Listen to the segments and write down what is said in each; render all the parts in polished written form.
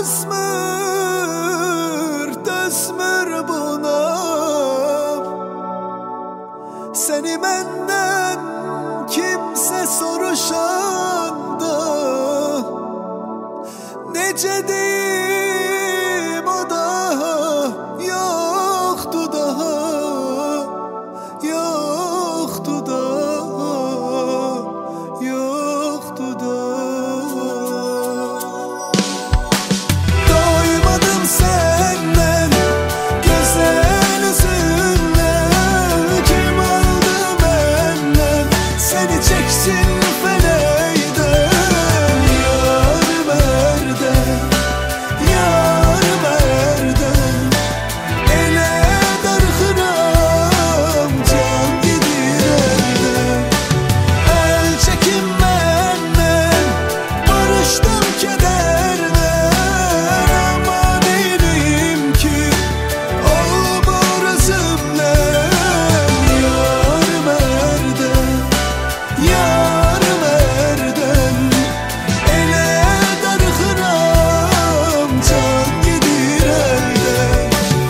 Dözmür buna. Seni benden kimse soruşanda, nece deyim o daha yoktu daha, yoktu daha, yoktu daha. Doymadım senden güzel yüzünle, kim aldı benden seni çeksin feleğden. Yar merden, yar merden, ele dargınam, can gidir elden. El çekin benden, barıştım kederden. Aman eyleyim ki olur özümden. Yar merden, yar merden, ele dargınam, can gidir elden.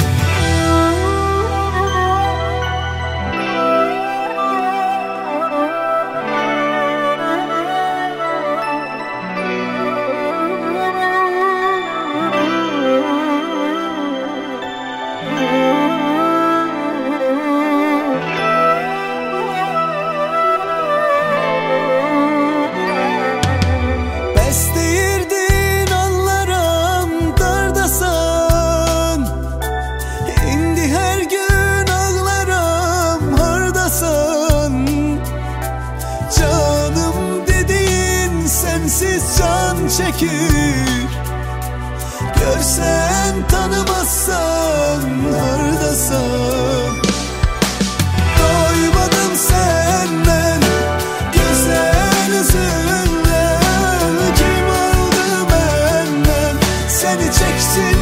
Bes değirdin anlaram dardasan, indi her gün ağlaram hardasan. Canım dediğin sensiz can çekir, görsen tanımazsan hardasan. Doymadım senden güzel yüzünle, kim aldı benden seni çeksin